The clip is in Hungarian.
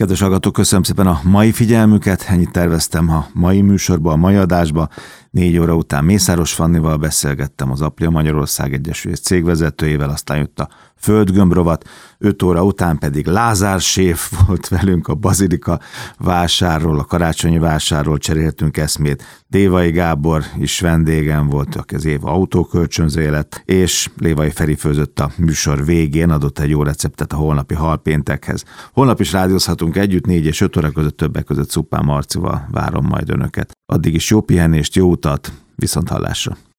Kedves hallgatók, köszönöm szépen a mai figyelmüket, ennyit terveztem a mai műsorba, a mai adásba. 4 óra után Mészáros Fannival beszélgettem, az Aplia Magyarország Egyesület cégvezetőjével, aztán jött a Földgömb-rovat, 5 óra után pedig Lázár séf volt velünk a Bazilika vásárról, a karácsonyi vásárról cseréltünk eszmét. Dévai Gábor is vendégem volt, aki az év autókölcsönzője lett, és Lévai Feri főzött a műsor végén, adott egy jó receptet a holnapi halpéntekhez. Holnap is rádiózhatunk együtt, 4 és 5 óra között, többek között Szupán Marcival várom majd önöket. Addig is jó pihenést, jó utat, viszonthallásra!